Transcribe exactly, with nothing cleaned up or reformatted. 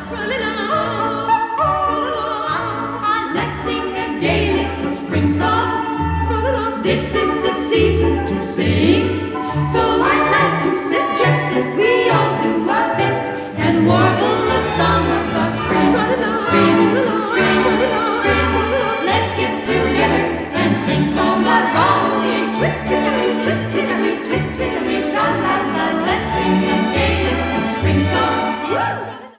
Let's sing a gay little spring song. This is the season to sing.